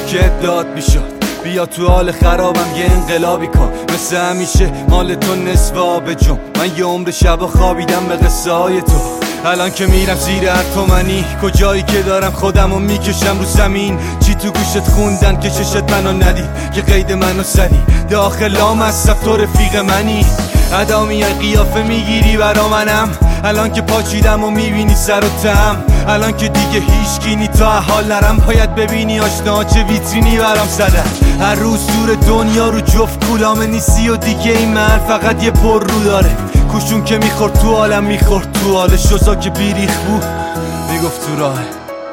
که داد میشد بیا تو حال خرابم یه انقلابی کن، مثل همیشه مال تو نصف آب جم. من یه عمر شبا خوابیدم به قصه های تو، الان که میرم زیر هر تومنی کجایی که دارم خودمو میکشم رو زمین. چی تو گوشت خوندن که چشت منو ندید، که قید منو زدی داخل لامصب تو رفیق منی. ادا میای قیافه میگیری برا منم، الان که پاچیدم و میبینی سر و تم، الان که دیگه هیچ گینی تا حال نرم. باید ببینی آشنا چه ویترینی برام زدن، هر روز دور دنیا رو جفت کولامه نیستی و دیگه این من فقط یه پر رو داره. کوشون که میخورد تو عالم میخورد تو حال شوزا که بیریخ بود میگفت تو راه.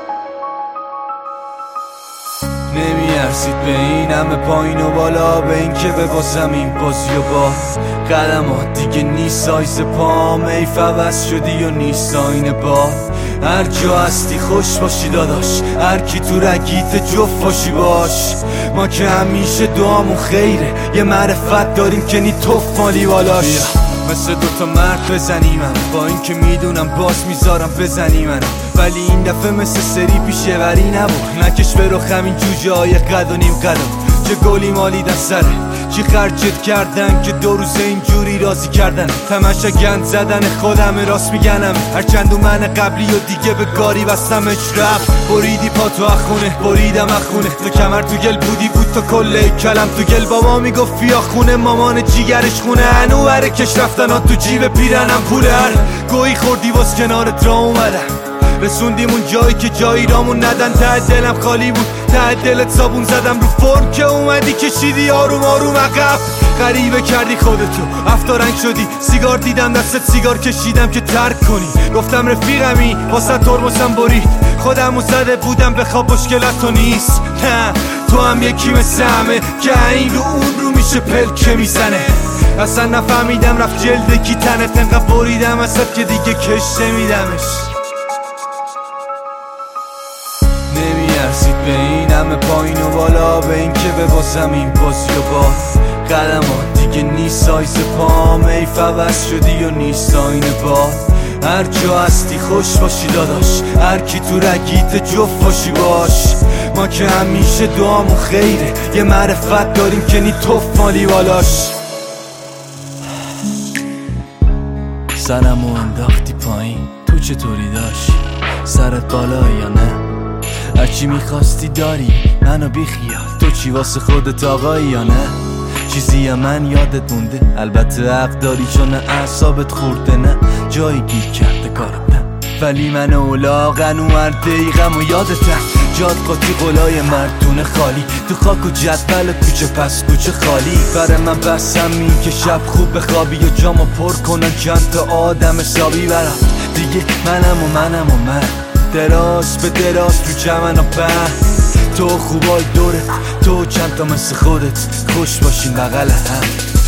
نمیارسید به این همه پایین و بالا، به این که ببازم این بازی و با قدمات دیگه نیست سایز پام. ای فوز شدی و نیست آینه با هر جا هستی خوش باشی داداش، هر کی تو رگیت جفت باشی باش. ما که همیشه دعامون خیره، یه معرفت داریم که نی توف مالی بالاش. مثل دوتا مرد بزنیمم، با این که میدونم باز میذارم بزنی منم، ولی این دفعه مثل سری پیشه وری نبود. نکش به رخم این جوجه های قد و نیم قدم، چه گلی مالیدن سره، چی خرجت کردن که دو روز اینجوری راضی کردن. تماشا گند زدن خودم راست میگنم، هرچند من قبلی و دیگه به کاری بستمش رفت. بریدی پا تو اخونه بریدم اخونه، تو کمر تو گل بودی بود تو کله کلم تو گل. بابا میگفت بیا خونه، مامان جیگرش خونه، هنو بره کش رفتن ها تو جیب پیرنم پوله. هر گویی خوردی واس کنارت را اومدم، رسوندیم اون جایی که جایی رامون ندن. ته دلم خالی بود، ته دلت صابون زدم رو فرم که اومدی کشیدی آروم آروم عقب. غریبه کردی خودتو افتارنگ شدی، سیگار دیدم دستت سیگار کشیدم که ترک کنی. گفتم رفیقمی واسه ترمزم برید، خودمو زده بودم بخواب مشکلت تو نیست. نه تو هم یکی مثل همه که این رو اون رو میشه پلکه میزنه. اصلا نفهمیدم رفت جلد کی تنت، انقدر بریدم ازت که دیگه کش نمیدمش. نمیارسید به این همه پایین و بالا، به این که ببازم این بازی و با قدمات دیگه نیست سایز پام. ای فوز شدی و نیست آینه با هر جا هستی خوش باشی داداش، هر کی تو رگیت جفت باشی باش. ما که همیشه دعامون خیره، یه معرفت داریم که نی توف مالی بالاش. سرمو انداختی پایین، تو چطوری داشتی؟ سرت بالا یا نه؟ هرچی میخواستی داری منو بیخیال، تو چی واسه خودت آقایی یا نه؟ چیزی من یادت مونده؟ البته حق داری چون اعصابت خورده، نه جایی گیر کرده کارم نه، ولی من اولاغن و هر دقیقم و یادتم. جاد قاطی قلای مردونه خالی، تو خاک و جدول کوچه پس کوچه خالی. برای من بسم این که شب خوب بخوابی و جامو پر کنن چند تا آدم حسابی برم. دیگه منم و من دراز به دراز تو جمن و بند، تو خوبای دورت، تو چند تا مثل خودت خوش باشین بغل هم.